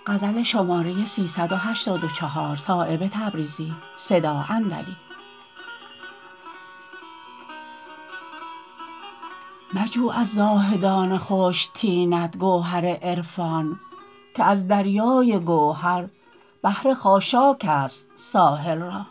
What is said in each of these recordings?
مجو از زاهدان خشک طینت گوهر عرفان که از دریای گوهر بحر خاشاک است ساحل را.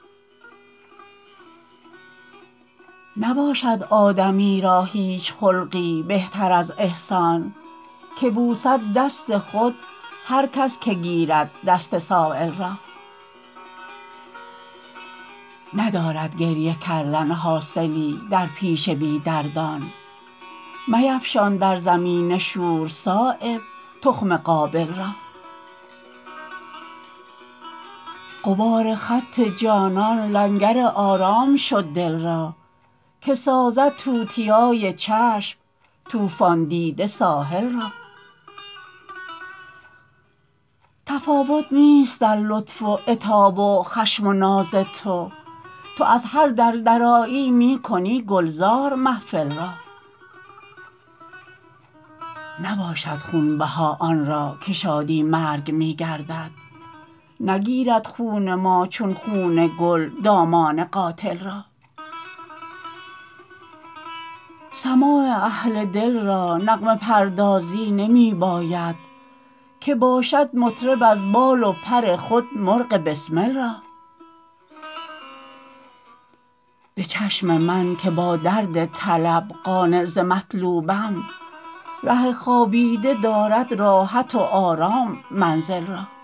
نباشد آدمی را هیچ خلقی بهتر از احسان که بوسد دست خود هر کس که گیرد دست سایل را. ندارد گریه کردن حاصلی در پیش بی دردان، میفشان در زمین شور صایب تخم قابل را. غبار خط جانان لنگر آرام شد دل را که سازد توتیای چشم طوفان دیده ساحل را. تفاوت نیست در لطف و عتاب و خشم و ناز تو، تو از هر در درآیی می کنی گلزار محفل را. نباشد خونبها آن را که شادی مرگ می گردد، نگیرد خون ما چون خون گل دامان قاتل را. سماع اهل دل را نغمه پردازی نمی باید که باشد مطرب از بال و پر خود مرغ بسمل را. به چشم من که با درد طلب قانع ز مطلوبم، ره خوابیده دارد راحت و آرام منزل را.